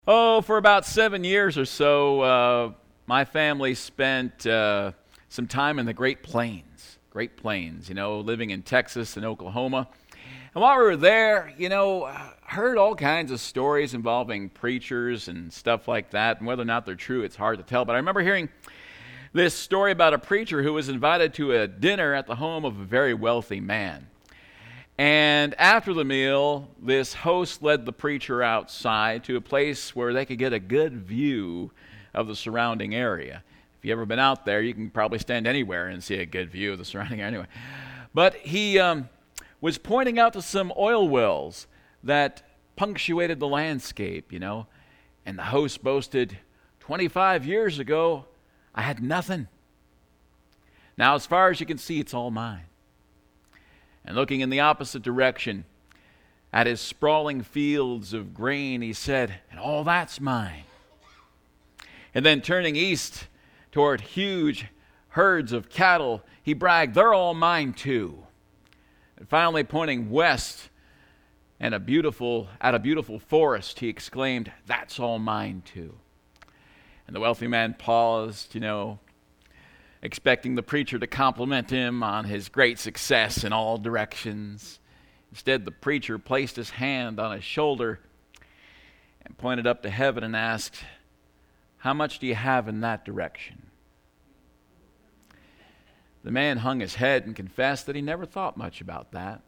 Oh, for about 7 years or so, my family spent some time in the Great Plains. Great Plains, living in Texas and Oklahoma. And while we were there, heard all kinds of stories involving preachers and stuff like that. And whether or not they're true, it's hard to tell. But I remember hearing this story about a preacher who was invited to a dinner at the home of a very wealthy man. And after the meal, this host led the preacher outside to a place where they could get a good view of the surrounding area. If you've ever been out there, you can probably stand anywhere and see a good view of the surrounding area anyway. But he was pointing out to some oil wells that punctuated the landscape, and the host boasted, 25 years ago, I had nothing. Now, as far as you can see, it's all mine. And looking in the opposite direction at his sprawling fields of grain, he said, and all that's mine. And then turning east toward huge herds of cattle, he bragged, they're all mine too. And finally pointing west and at a beautiful forest, he exclaimed, that's all mine too. And the wealthy man paused, expecting the preacher to compliment him on his great success in all directions. Instead, the preacher placed his hand on his shoulder and pointed up to heaven and asked, how much do you have in that direction? The man hung his head and confessed that he never thought much about that.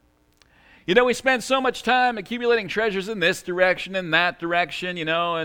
We spend so much time accumulating treasures in this direction and that direction,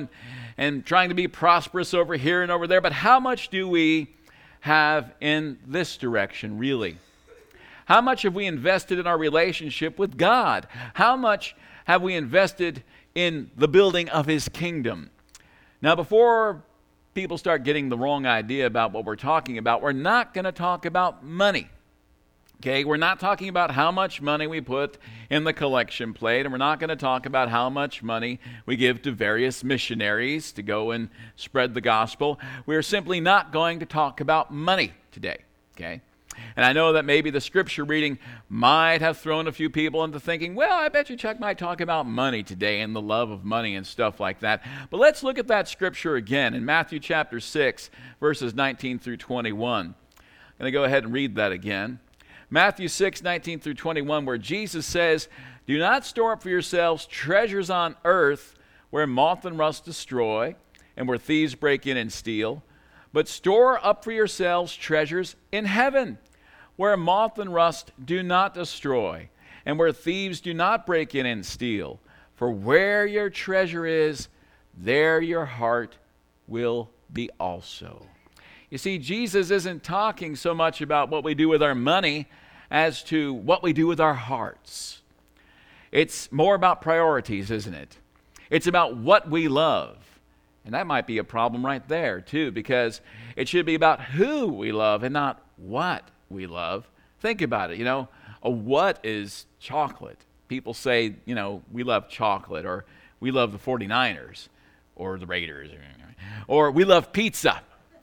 and trying to be prosperous over here and over there, but how much do we have in this direction, really? How much have we invested in our relationship with God? How much have we invested in the building of His kingdom? Now, before people start getting the wrong idea about what we're talking about, we're not going to talk about money. Okay, we're not talking about how much money we put in the collection plate, and we're not going to talk about how much money we give to various missionaries to go and spread the gospel. We're simply not going to talk about money today, okay? And I know that maybe the scripture reading might have thrown a few people into thinking, well, I bet you Chuck might talk about money today and the love of money and stuff like that. But let's look at that scripture again in Matthew chapter 6, verses 19 through 21. I'm going to go ahead and read that again. Matthew 6, 19 through 21, where Jesus says, do not store up for yourselves treasures on earth where moth and rust destroy and where thieves break in and steal, but store up for yourselves treasures in heaven where moth and rust do not destroy and where thieves do not break in and steal. For where your treasure is, there your heart will be also. You see, Jesus isn't talking so much about what we do with our money as to what we do with our hearts. It's more about priorities, isn't it? It's about what we love. And that might be a problem right there, too, because it should be about who we love and not what we love. Think about it, a what is chocolate. People say, we love chocolate, or we love the 49ers, or the Raiders, or we love pizza.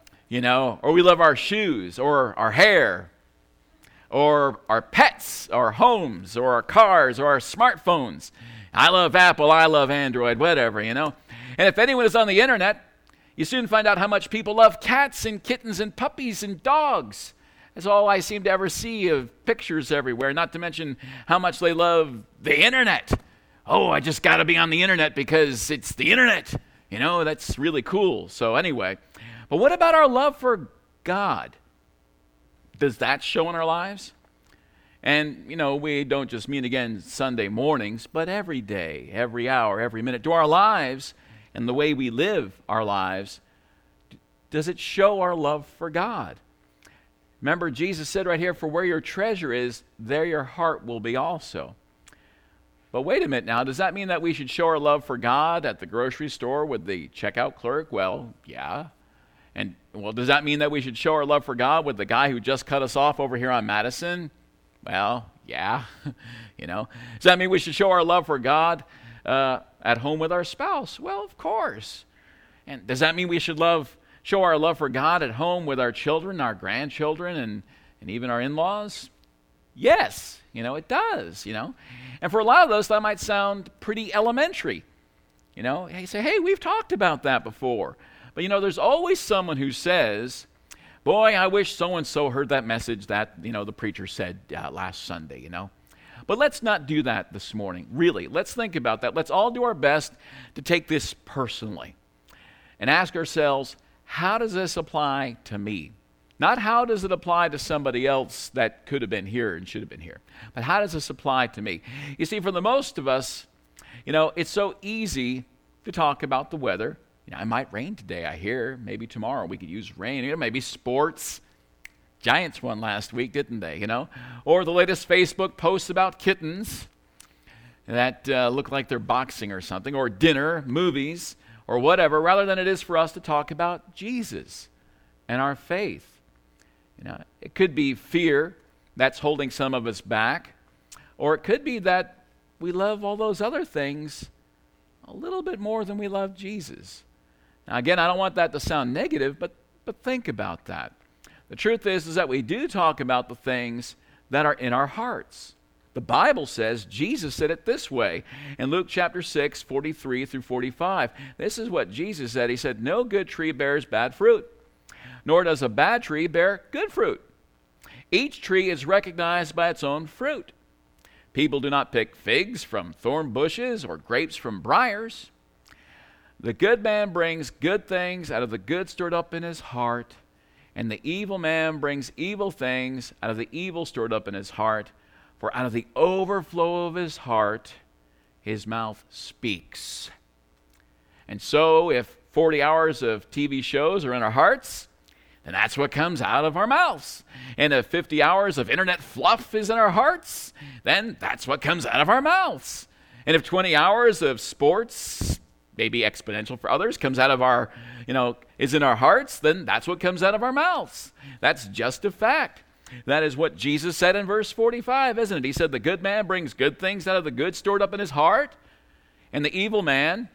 Or we love our shoes, or our hair, or our pets, our homes, or our cars, or our smartphones. I love Apple, I love Android, whatever, And if anyone is on the internet, you soon find out how much people love cats and kittens and puppies and dogs. That's all I seem to ever see of pictures everywhere, not to mention how much they love the internet. Oh, I just got to be on the internet because it's the internet. That's really cool. So anyway, but what about our love for God? Does that show in our lives? And, we don't just meet again Sunday mornings, but every day, every hour, every minute. Do our lives and the way we live our lives, does it show our love for God? Remember, Jesus said right here, for where your treasure is, there your heart will be also. But wait a minute now, does that mean that we should show our love for God at the grocery store with the checkout clerk? Well, yeah. And, does that mean that we should show our love for God with the guy who just cut us off over here on Madison? Well, yeah. Does that mean we should show our love for God at home with our spouse? Well, of course. And does that mean we should show our love for God at home with our children, our grandchildren, and even our in-laws? Yes, it does, And for a lot of those, that might sound pretty elementary. You know, you say, hey, we've talked about that before. But you know, there's always someone who says, boy, I wish so-and-so heard that message that, you know, the preacher said last Sunday, you know. But let's not do that this morning. Really, let's think about that. Let's all do our best to take this personally and ask ourselves, how does this apply to me? Not how does it apply to somebody else that could have been here and should have been here, but how does this apply to me? You see, for the most of us, you know, it's so easy to talk about the weather. You know, it might rain today, I hear. Maybe tomorrow we could use rain. You know, maybe sports. Giants won last week, didn't they, you know? Or the latest Facebook posts about kittens that look like they're boxing or something, or dinner, movies, or whatever, rather than it is for us to talk about Jesus and our faith. You know, it could be fear that's holding some of us back, or it could be that we love all those other things a little bit more than we love Jesus. Now, again, I don't want that to sound negative, but think about that. The truth is that we do talk about the things that are in our hearts. The Bible says, Jesus said it this way in Luke chapter 6, 43 through 45. This is what Jesus said. He said, no good tree bears bad fruit, nor does a bad tree bear good fruit. Each tree is recognized by its own fruit. People do not pick figs from thorn bushes or grapes from briars. The good man brings good things out of the good stored up in his heart, and the evil man brings evil things out of the evil stored up in his heart. For out of the overflow of his heart, his mouth speaks. And so if 40 hours of TV shows are in our hearts, then that's what comes out of our mouths. And if 50 hours of internet fluff is in our hearts, then that's what comes out of our mouths. And if 20 hours of sports, maybe exponential for others, comes out of our, is in our hearts, then that's what comes out of our mouths. That's just a fact. That is what Jesus said in verse 45, isn't it? He said the good man brings good things out of the good stored up in his heart, and the evil man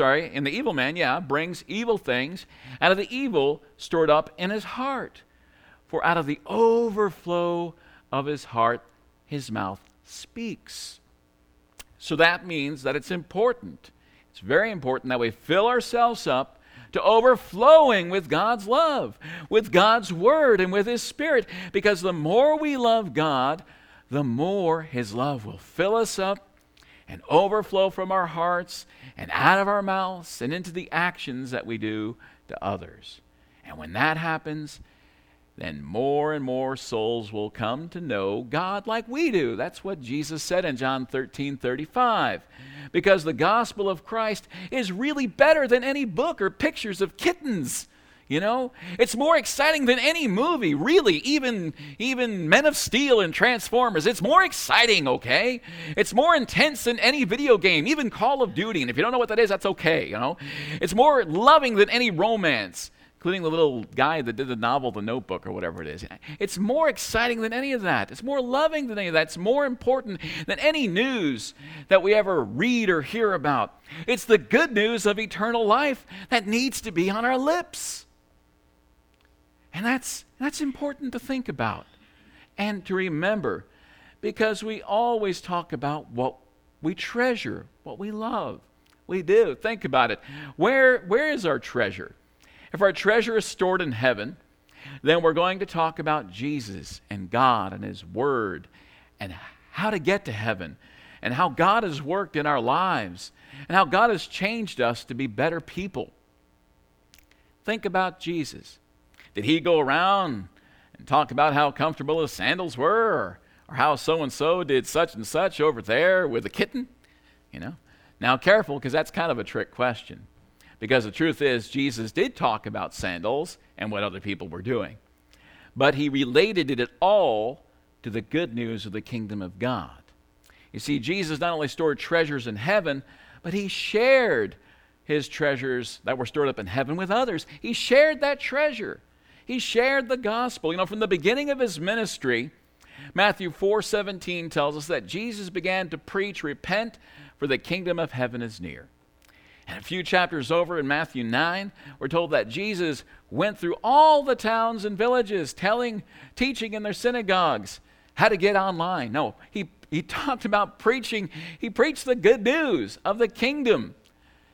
brings evil things out of the evil stored up in his heart. For out of the overflow of his heart, his mouth speaks. So that means that it's important. It's very important that we fill ourselves up to overflowing with God's love, with God's word, and with his Spirit. Because the more we love God, the more his love will fill us up and overflow from our hearts and out of our mouths and into the actions that we do to others. And when that happens, then more and more souls will come to know God like we do. That's what Jesus said in John 13:35. Because the gospel of Christ is really better than any book or pictures of kittens. It's more exciting than any movie, really, even Men of Steel and Transformers. It's more exciting, okay? It's more intense than any video game, even Call of Duty. And if you don't know what that is, that's okay, It's more loving than any romance, including the little guy that did the novel, The Notebook, or whatever it is. It's more exciting than any of that. It's more loving than any of that. It's more important than any news that we ever read or hear about. It's the good news of eternal life that needs to be on our lips. And that's important to think about and to remember, because we always talk about what we treasure, what we love. We do. Think about it. Where is our treasure? If our treasure is stored in heaven, then we're going to talk about Jesus and God and his word and how to get to heaven and how God has worked in our lives and how God has changed us to be better people. Think about Jesus. Did he go around and talk about how comfortable his sandals were, or how so-and-so did such and such over there with a kitten? Now careful, because that's kind of a trick question. Because the truth is, Jesus did talk about sandals and what other people were doing. But he related it all to the good news of the kingdom of God. You see, Jesus not only stored treasures in heaven, but he shared his treasures that were stored up in heaven with others. He shared that treasure. He shared the gospel. From the beginning of his ministry, Matthew 4:17 tells us that Jesus began to preach, repent, for the kingdom of heaven is near. And a few chapters over in Matthew 9, we're told that Jesus went through all the towns and villages, teaching in their synagogues how to get online. No, he talked about preaching. He preached the good news of the kingdom.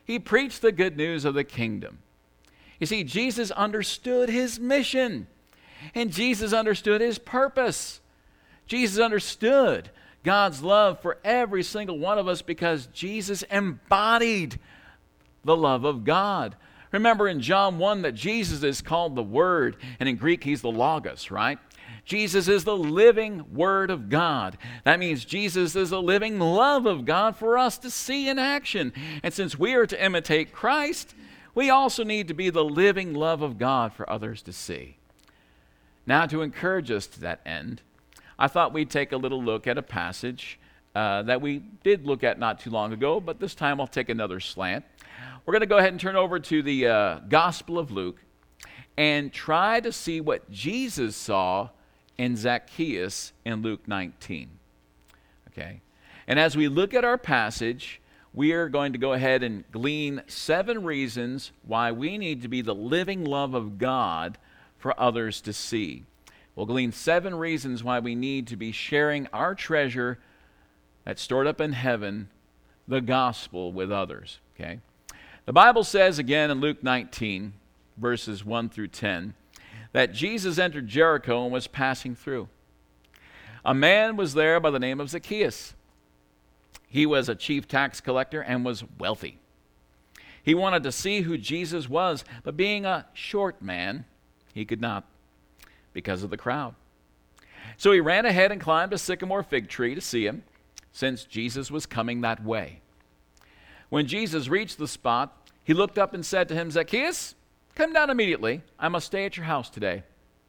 He preached the good news of the kingdom. You see, Jesus understood his mission, and Jesus understood his purpose. Jesus understood God's love for every single one of us because Jesus embodied the love of God. Remember in John 1 that Jesus is called the Word, and in Greek he's the Logos, right? Jesus is the living Word of God. That means Jesus is the living love of God for us to see in action. And since we are to imitate Christ, we also need to be the living love of God for others to see. Now, to encourage us to that end, I thought we'd take a little look at a passage that we did look at not too long ago, but this time I'll take another slant. We're going to go ahead and turn over to the Gospel of Luke and try to see what Jesus saw in Zacchaeus in Luke 19. Okay? And as we look at our passage, we are going to go ahead and glean 7 reasons why we need to be the living love of God for others to see. We'll glean 7 reasons why we need to be sharing our treasure that's stored up in heaven, the gospel, with others. Okay? The Bible says again in Luke 19, verses 1 through 10, that Jesus entered Jericho and was passing through. A man was there by the name of Zacchaeus. He was a chief tax collector and was wealthy. He wanted to see who Jesus was, but being a short man, he could not because of the crowd. So he ran ahead and climbed a sycamore fig tree to see him, since Jesus was coming that way. When Jesus reached the spot, he looked up and said to him, "Zacchaeus, come down immediately. I must stay at your house today."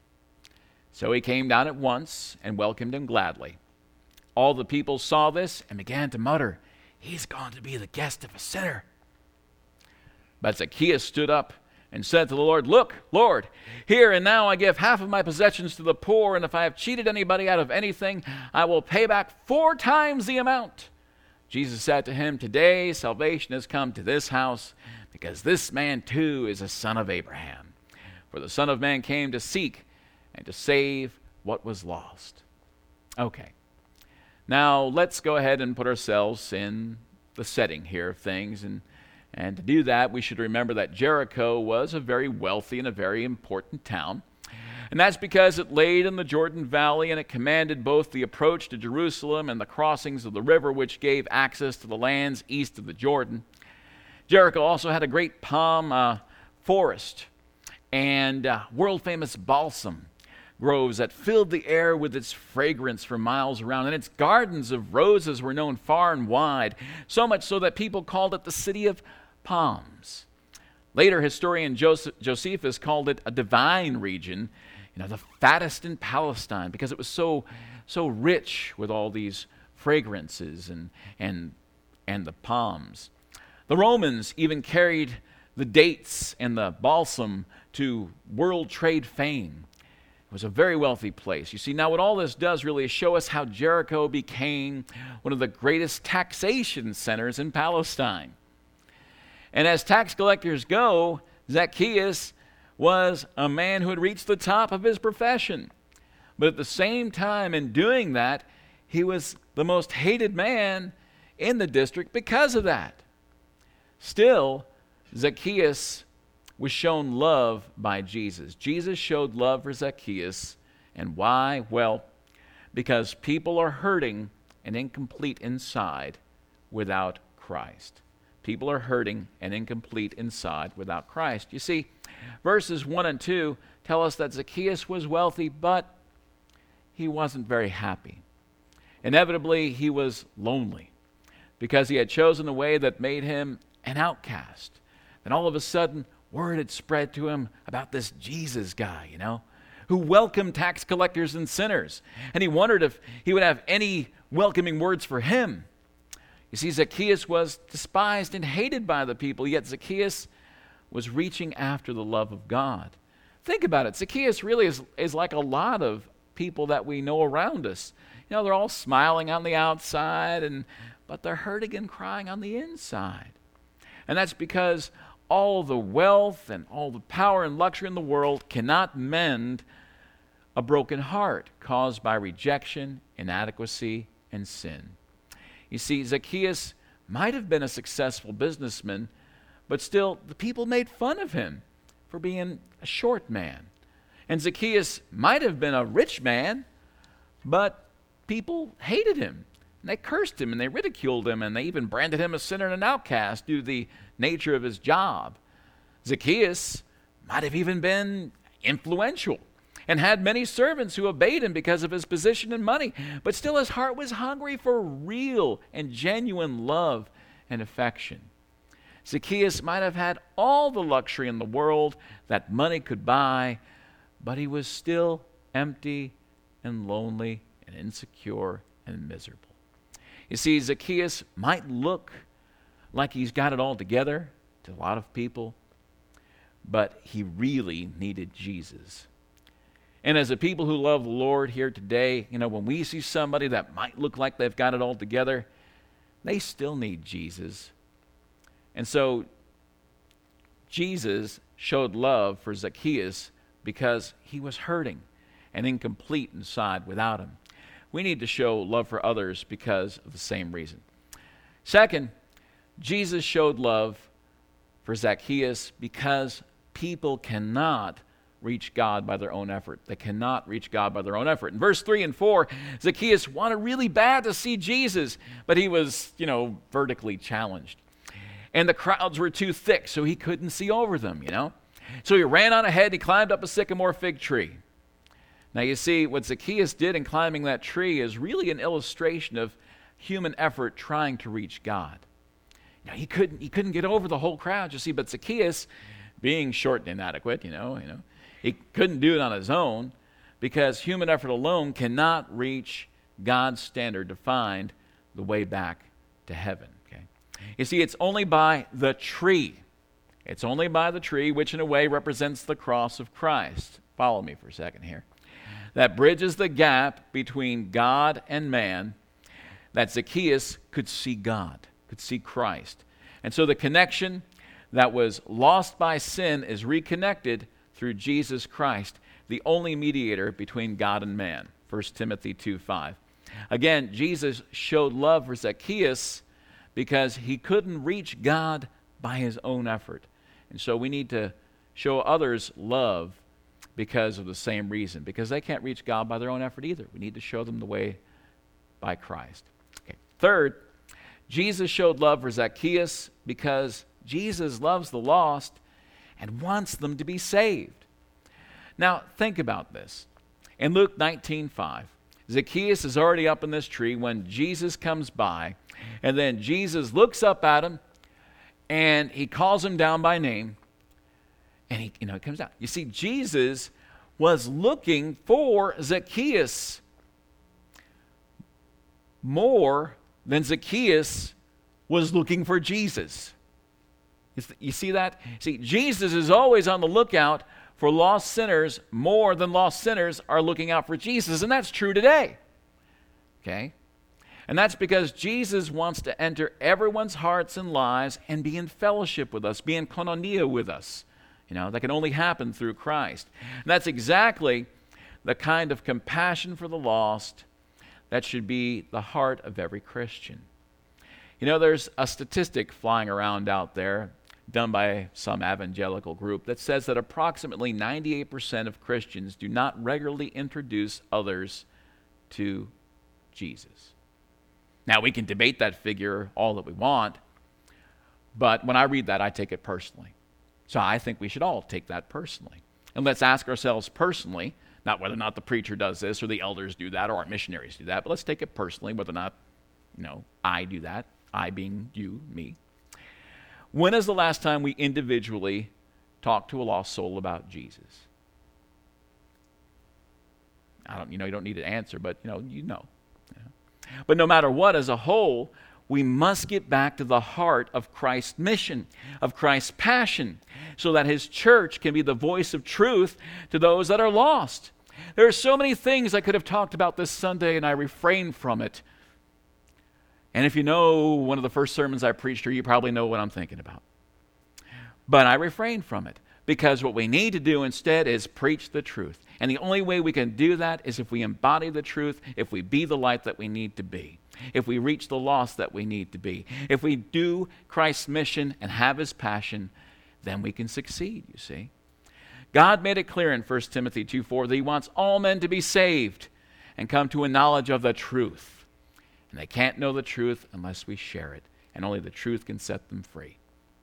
So he came down at once and welcomed him gladly. All the people saw this and began to mutter, "He's gone to be the guest of a sinner." But Zacchaeus stood up and said to the Lord, "Look, Lord, here and now I give half of my possessions to the poor, and if I have cheated anybody out of anything, I will pay back 4 times the amount." Jesus said to him, "Today salvation has come to this house, because this man too is a son of Abraham. For the Son of Man came to seek and to save what was lost." Okay. Now let's go ahead and put ourselves in the setting here of things, and to do that, we should remember that Jericho was a very wealthy and a very important town. And that's because it laid in the Jordan Valley, and it commanded both the approach to Jerusalem and the crossings of the river, which gave access to the lands east of the Jordan. Jericho also had a great palm forest and world-famous balsam groves that filled the air with its fragrance for miles around, and its gardens of roses were known far and wide, so much so that people called it the City of Palms. Later, historian Josephus called it a divine region, the fattest in Palestine, because it was so rich with all these fragrances and the palms. The Romans even carried the dates and the balsam to world trade fame. It was a very wealthy place. You see, now what all this does really is show us how Jericho became one of the greatest taxation centers in Palestine. And as tax collectors go, Zacchaeus was a man who had reached the top of his profession. But at the same time, in doing that, he was the most hated man in the district because of that. Still, Zacchaeus was shown love by Jesus. Jesus showed love for Zacchaeus. And why? Well, because people are hurting and incomplete inside without Christ. People are hurting and incomplete inside without Christ. You see, verses 1 and 2 tell us that Zacchaeus was wealthy, but he wasn't very happy. Inevitably, he was lonely because he had chosen a way that made him an outcast. Then all of a sudden, word had spread to him about this Jesus guy, who welcomed tax collectors and sinners. And he wondered if he would have any welcoming words for him. You see, Zacchaeus was despised and hated by the people, yet Zacchaeus was reaching after the love of God. Think about it. Zacchaeus really is like a lot of people that we know around us. They're all smiling on the outside, but they're hurting and crying on the inside. And that's because all the wealth and all the power and luxury in the world cannot mend a broken heart caused by rejection, inadequacy, and sin. You see, Zacchaeus might have been a successful businessman, but still the people made fun of him for being a short man. And Zacchaeus might have been a rich man, but people hated him. And they cursed him and they ridiculed him and they even branded him a sinner and an outcast due to the nature of his job. Zacchaeus might have even been influential and had many servants who obeyed him because of his position and money, but still his heart was hungry for real and genuine love and affection. Zacchaeus might have had all the luxury in the world that money could buy, but he was still empty and lonely and insecure and miserable. You see, Zacchaeus might look like he's got it all together to a lot of people, but he really needed Jesus. And as a people who love the Lord here today, when we see somebody that might look like they've got it all together, they still need Jesus. And so Jesus showed love for Zacchaeus because he was hurting and incomplete inside without him. We need to show love for others because of the same reason. Second, Jesus showed love for Zacchaeus because people cannot reach God by their own effort. They cannot reach God by their own effort. In verse 3 and 4, Zacchaeus wanted really bad to see Jesus, but he was, vertically challenged. And the crowds were too thick, so he couldn't see over them, So he ran on ahead, he climbed up a sycamore fig tree. Now you see, what Zacchaeus did in climbing that tree is really an illustration of human effort trying to reach God. He couldn't get over the whole crowd, you see, but Zacchaeus, being short and inadequate, he couldn't do it on his own because human effort alone cannot reach God's standard to find the way back to heaven. Okay? You see, it's only by the tree. It's only by the tree, which in a way represents the cross of Christ. Follow me for a second here. That bridges the gap between God and man, that Zacchaeus could see God, could see Christ. And so the connection that was lost by sin is reconnected through Jesus Christ, the only mediator between God and man. 1 Timothy 2:5. Again, Jesus showed love for Zacchaeus because he couldn't reach God by his own effort. And so we need to show others love because of the same reason, because they can't reach God by their own effort either. We need to show them the way by Christ. Okay. Third, Jesus showed love for Zacchaeus because Jesus loves the lost and wants them to be saved. Now, think about this. In Luke 19:5, Zacchaeus is already up in this tree when Jesus comes by, and then Jesus looks up at him, and he calls him down by name, and he comes down. You see, Jesus was looking for Zacchaeus more than Zacchaeus was looking for Jesus. You see that? See, Jesus is always on the lookout for lost sinners more than lost sinners are looking out for Jesus, and that's true today. Okay? And that's because Jesus wants to enter everyone's hearts and lives and be in fellowship with us, be in koinonia with us. That can only happen through Christ. And that's exactly the kind of compassion for the lost that should be the heart of every Christian. There's a statistic flying around out there done by some evangelical group that says that approximately 98% of Christians do not regularly introduce others to Jesus. Now, we can debate that figure all that we want, but when I read that, I take it personally. So I think we should all take that personally. And let's ask ourselves personally, not whether or not the preacher does this or the elders do that or our missionaries do that, but let's take it personally, whether or not, I do that, I being you, me. When is the last time we individually talked to a lost soul about Jesus? You don't need an answer, but you know. But no matter what, as a whole, we must get back to the heart of Christ's mission, of Christ's passion, so that his church can be the voice of truth to those that are lost. There are so many things I could have talked about this Sunday, and I refrained from it. And if you know one of the first sermons I preached here, you probably know what I'm thinking about. But I refrained from it Because what we need to do instead is preach the truth. And the only way we can do that is if we embody the truth, if we be the light that we need to be, if we reach the lost that we need to be, if we do Christ's mission and have his passion, then we can succeed, you see. God made it clear in 1 Timothy 2:4 that he wants all men to be saved and come to a knowledge of the truth. And they can't know the truth unless we share it, and only the truth can set them free.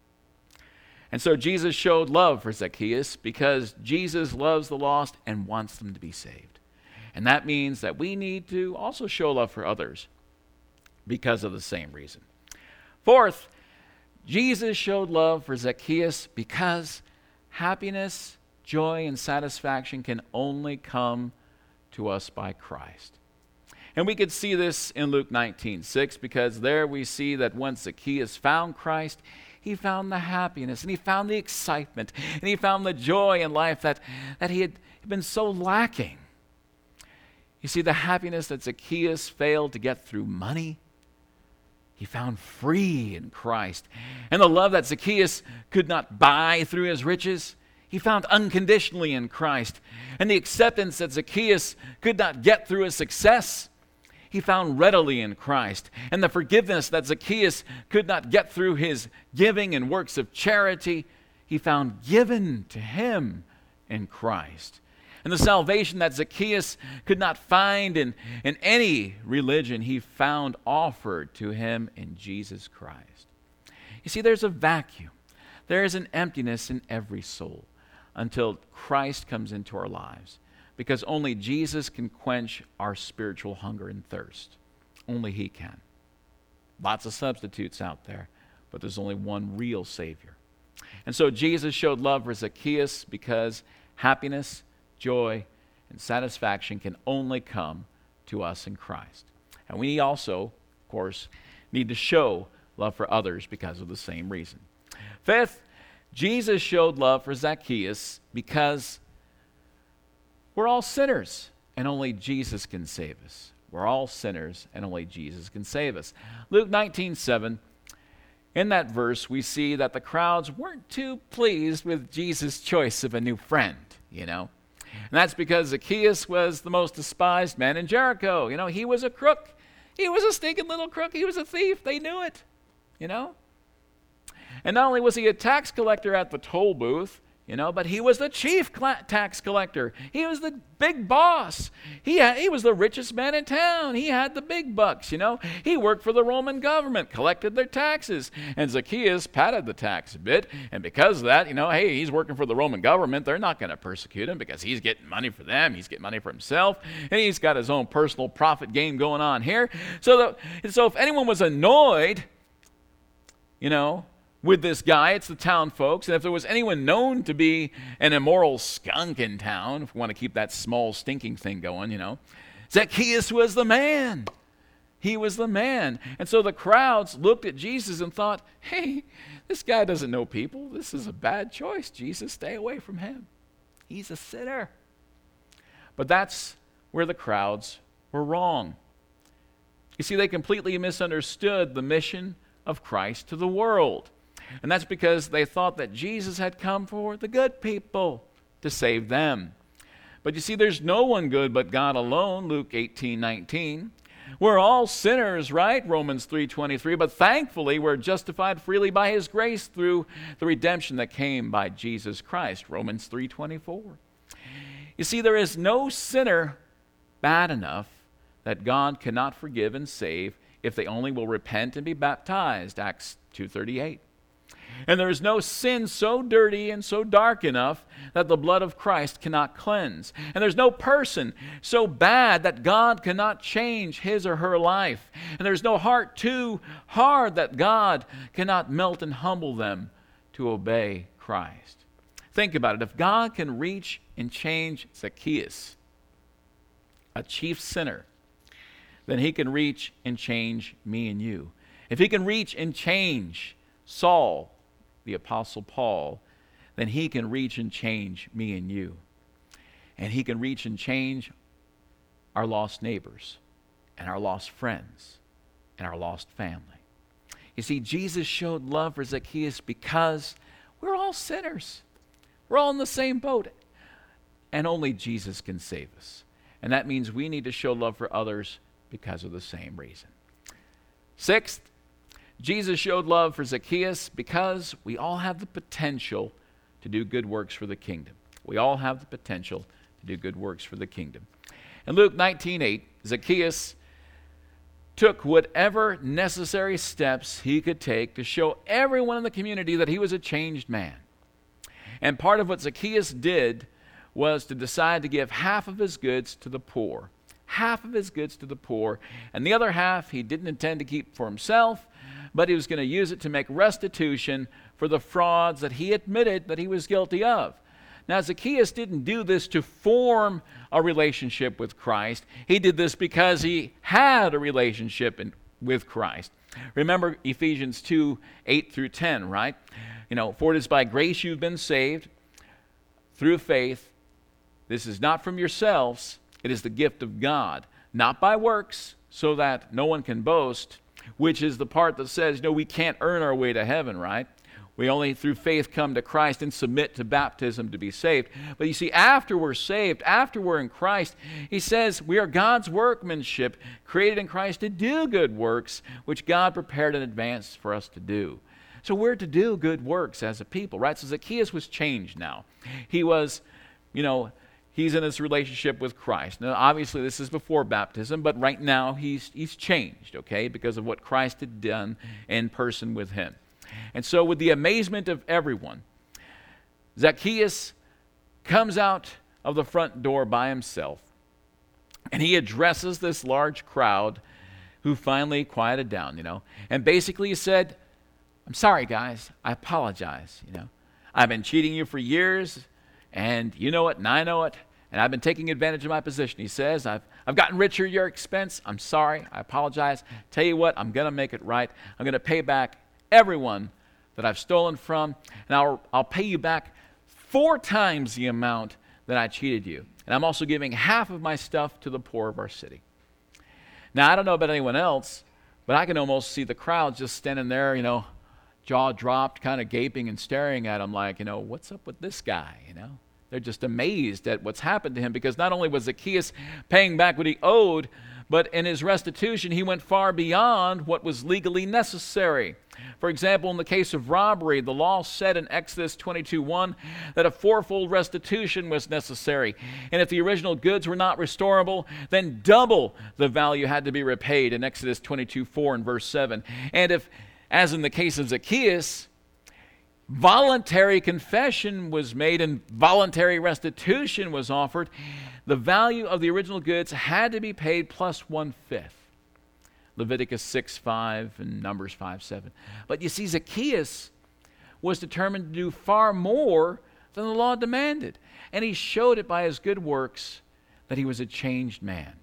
And so Jesus showed love for Zacchaeus because Jesus loves the lost and wants them to be saved. And that means that we need to also show love for others because of the same reason. Fourth, Jesus showed love for Zacchaeus because happiness, joy, and satisfaction can only come to us by Christ. And we could see this in Luke 19:6 because there we see that once Zacchaeus found Christ, he found the happiness, and he found the excitement, and he found the joy in life that he had been so lacking. You see, the happiness that Zacchaeus failed to get through money, he found free in Christ. And the love that Zacchaeus could not buy through his riches, he found unconditionally in Christ. And the acceptance that Zacchaeus could not get through his success, he found readily in Christ. And the forgiveness that Zacchaeus could not get through his giving and works of charity, he found given to him in Christ. And the salvation that Zacchaeus could not find in any religion, he found offered to him in Jesus Christ. You see, there's a vacuum. There is an emptiness in every soul until Christ comes into our lives. Because only Jesus can quench our spiritual hunger and thirst. Only he can. Lots of substitutes out there, but there's only one real Savior. And so Jesus showed love for Zacchaeus because happiness, joy, and satisfaction can only come to us in Christ. And we also, of course, need to show love for others because of the same reason. Fifth, Jesus showed love for Zacchaeus because we're all sinners, and only Jesus can save us. We're all sinners, and only Jesus can save us. Luke 19:7, in that verse, we see that the crowds weren't too pleased with Jesus' choice of a new friend, you know. And that's because Zacchaeus was the most despised man in Jericho. You know, he was a crook. He was a stinking little crook. He was a thief. They knew it, you know. And not only was he a tax collector at the toll booth, you know, but he was the chief tax collector. He was the big boss. He was the richest man in town. He had the big bucks, you know. He worked for the Roman government, collected their taxes. And Zacchaeus padded the tax a bit. And because of that, you know, hey, he's working for the Roman government. They're not going to persecute him because he's getting money for them. He's getting money for himself. And he's got his own personal profit game going on here. So if anyone was annoyed, you know, with this guy, it's the town folks. And if there was anyone known to be an immoral skunk in town, if we want to keep that small stinking thing going, you know, Zacchaeus was the man. He was the man. And so the crowds looked at Jesus and thought, hey, this guy doesn't know people. This is a bad choice. Jesus, stay away from him. He's a sinner. But that's where the crowds were wrong. You see, they completely misunderstood the mission of Christ to the world. And that's because they thought that Jesus had come for the good people to save them. But you see, there's no one good but God alone, Luke 18:19. We're all sinners, right? Romans 3:23. But thankfully, we're justified freely by his grace through the redemption that came by Jesus Christ, Romans 3:24. You see, there is no sinner bad enough that God cannot forgive and save if they only will repent and be baptized, Acts 2:38. And there is no sin so dirty and so dark enough that the blood of Christ cannot cleanse. And there's no person so bad that God cannot change his or her life. And there's no heart too hard that God cannot melt and humble them to obey Christ. Think about it. If God can reach and change Zacchaeus, a chief sinner, then he can reach and change me and you. If he can reach and change Saul, the Apostle Paul, then he can reach and change me and you. And he can reach and change our lost neighbors and our lost friends and our lost family. You see, Jesus showed love for Zacchaeus because we're all sinners. We're all in the same boat. And only Jesus can save us. And that means we need to show love for others because of the same reason. Sixth, Jesus showed love for Zacchaeus because we all have the potential to do good works for the kingdom. We all have the potential to do good works for the kingdom. In Luke 19:8, Zacchaeus took whatever necessary steps he could take to show everyone in the community that he was a changed man. And part of what Zacchaeus did was to decide to give half of his goods to the poor. Half of his goods to the poor. And the other half he didn't intend to keep for himself, but he was going to use it to make restitution for the frauds that he admitted that he was guilty of. Now, Zacchaeus didn't do this to form a relationship with Christ. He did this because he had a relationship with Christ. Remember Ephesians 2:8-10, right? For it is by grace you've been saved through faith. This is not from yourselves. It is the gift of God, not by works, so that no one can boast, which is the part that says, we can't earn our way to heaven, right? We only through faith come to Christ and submit to baptism to be saved. But you see, after we're saved, after we're in Christ, he says we are God's workmanship, created in Christ to do good works, which God prepared in advance for us to do. So we're to do good works as a people, right? So Zacchaeus was changed now. He was, he's in his relationship with Christ. Now, obviously, this is before baptism, but right now he's changed, okay, because of what Christ had done in person with him. And so with the amazement of everyone, Zacchaeus comes out of the front door by himself, and he addresses this large crowd who finally quieted down, And basically he said, I'm sorry, guys. I apologize, I've been cheating you for years, and you know it, and I know it, and I've been taking advantage of my position. He says, I've gotten richer at your expense. I'm sorry. I apologize. Tell you what, I'm going to make it right. I'm going to pay back everyone that I've stolen from, and I'll pay you back 4 times the amount that I cheated you. And I'm also giving half of my stuff to the poor of our city. Now, I don't know about anyone else, but I can almost see the crowd just standing there, jaw dropped, kind of gaping and staring at him like, what's up with this guy, They're just amazed at what's happened to him, because not only was Zacchaeus paying back what he owed, but in his restitution, he went far beyond what was legally necessary. For example, in the case of robbery, the law said in Exodus 22:1 that a 4-fold restitution was necessary. And if the original goods were not restorable, then double the value had to be repaid in Exodus 22:4 and verse 7. And if, as in the case of Zacchaeus, voluntary confession was made and voluntary restitution was offered, the value of the original goods had to be paid plus 1/5. Leviticus 6:5 and Numbers 5:7. But you see, Zacchaeus was determined to do far more than the law demanded. And he showed it by his good works that he was a changed man,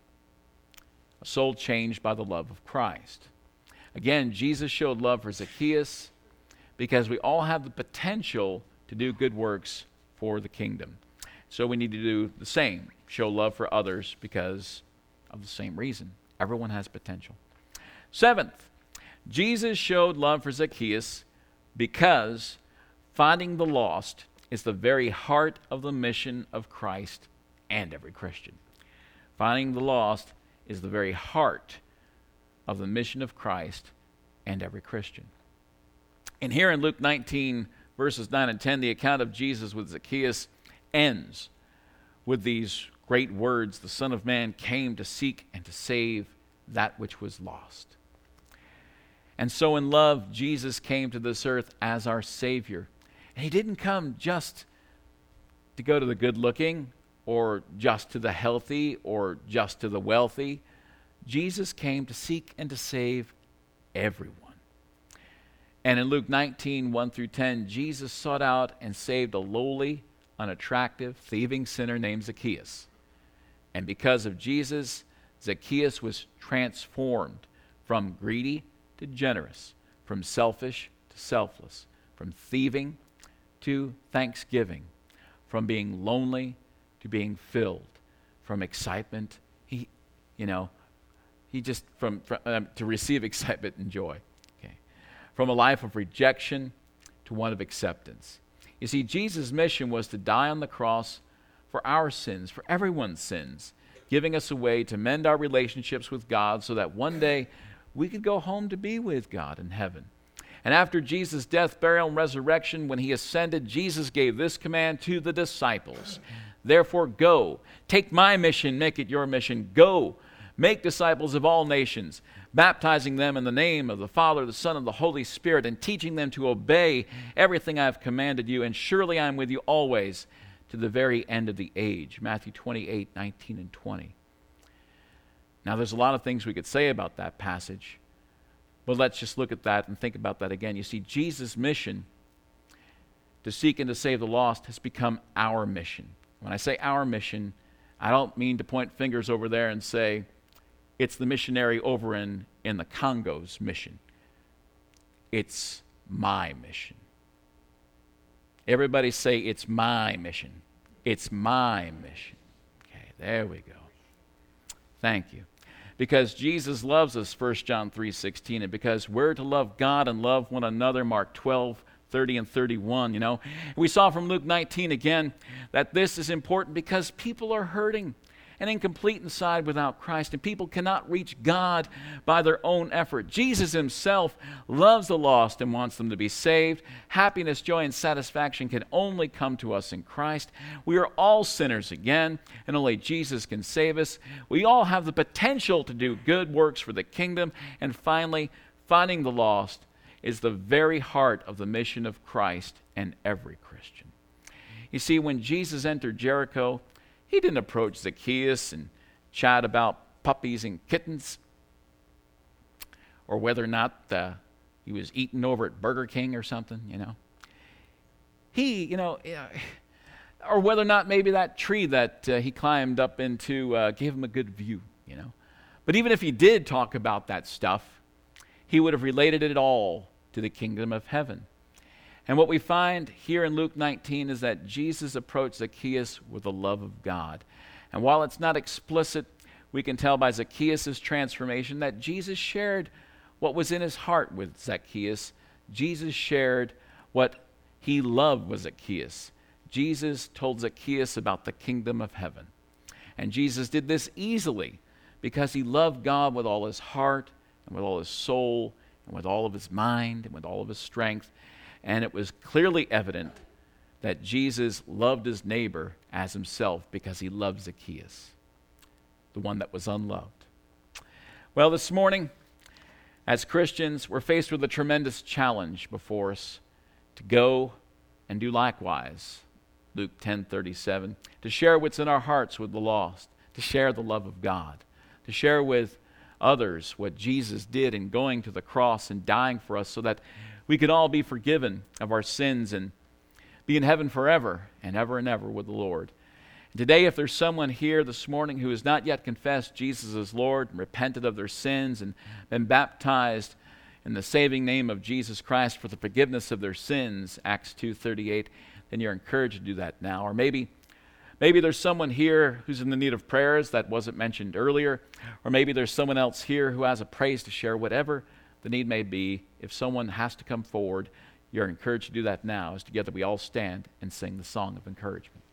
a soul changed by the love of Christ. Again, Jesus showed love for Zacchaeus because we all have the potential to do good works for the kingdom. So we need to do the same, show love for others because of the same reason. Everyone has potential. 7th, Jesus showed love for Zacchaeus because finding the lost is the very heart of the mission of Christ and every Christian. Finding the lost is the very heart of the mission of Christ and every Christian. And here in Luke 19, verses 9 and 10, the account of Jesus with Zacchaeus ends with these great words, the Son of Man came to seek and to save that which was lost. And so in love, Jesus came to this earth as our Savior. And he didn't come just to go to the good-looking or just to the healthy or just to the wealthy. Jesus came to seek and to save everyone. And in Luke 19, 1-10, Jesus sought out and saved a lowly, unattractive, thieving sinner named Zacchaeus. And because of Jesus, Zacchaeus was transformed from greedy to generous, from selfish to selfless, from thieving to thanksgiving, from being lonely to being filled, from excitement, to receive excitement and joy. Okay. From a life of rejection to one of acceptance. You see, Jesus' mission was to die on the cross for our sins, for everyone's sins, giving us a way to mend our relationships with God so that one day we could go home to be with God in heaven. And after Jesus' death, burial, and resurrection, when he ascended, Jesus gave this command to the disciples. Therefore, go. Take my mission, make it your mission. Go. Make disciples of all nations, baptizing them in the name of the Father, the Son, and the Holy Spirit, and teaching them to obey everything I have commanded you. And surely I am with you always to the very end of the age. Matthew 28:19 and 20. Now, there's a lot of things we could say about that passage, but let's just look at that and think about that again. You see, Jesus' mission to seek and to save the lost has become our mission. When I say our mission, I don't mean to point fingers over there and say, it's the missionary over in the Congo's mission. It's my mission. Everybody say, it's my mission. It's my mission. Okay, there we go. Thank you. Because Jesus loves us, 1 John 3:16, and because we're to love God and love one another, Mark 12:30 and 31, you know. We saw from Luke 19 again that this is important because people are hurting and incomplete inside without Christ, and people cannot reach God by their own effort. Jesus himself loves the lost and wants them to be saved. Happiness, joy, and satisfaction can only come to us in Christ. We are all sinners again, and only Jesus can save us. We all have the potential to do good works for the kingdom, and finally, finding the lost is the very heart of the mission of Christ and every Christian. You see, when Jesus entered Jericho, he didn't approach Zacchaeus and chat about puppies and kittens, or whether or not he was eating over at Burger King or something, you know. Or whether or not maybe that tree that he climbed up into gave him a good view, you know. But even if he did talk about that stuff, he would have related it all to the kingdom of heaven. And what we find here in Luke 19 is that Jesus approached Zacchaeus with the love of God. And while it's not explicit, we can tell by Zacchaeus' transformation that Jesus shared what was in his heart with Zacchaeus. Jesus shared what he loved with Zacchaeus. Jesus told Zacchaeus about the kingdom of heaven. And Jesus did this easily because he loved God with all his heart and with all his soul and with all of his mind and with all of his strength. And it was clearly evident that Jesus loved his neighbor as himself because he loved Zacchaeus, the one that was unloved. Well, this morning, as Christians, we're faced with a tremendous challenge before us to go and do likewise. Luke 10:37, to share what's in our hearts with the lost, to share the love of God, to share with others what Jesus did in going to the cross and dying for us so that we could all be forgiven of our sins and be in heaven forever and ever with the Lord. And today, if there's someone here this morning who has not yet confessed Jesus as Lord and repented of their sins and been baptized in the saving name of Jesus Christ for the forgiveness of their sins, Acts 2:38, then you're encouraged to do that now. Or maybe there's someone here who's in the need of prayers that wasn't mentioned earlier. Or maybe there's someone else here who has a praise to share. Whatever the need may be, if someone has to come forward, you're encouraged to do that now as together we all stand and sing the song of encouragement.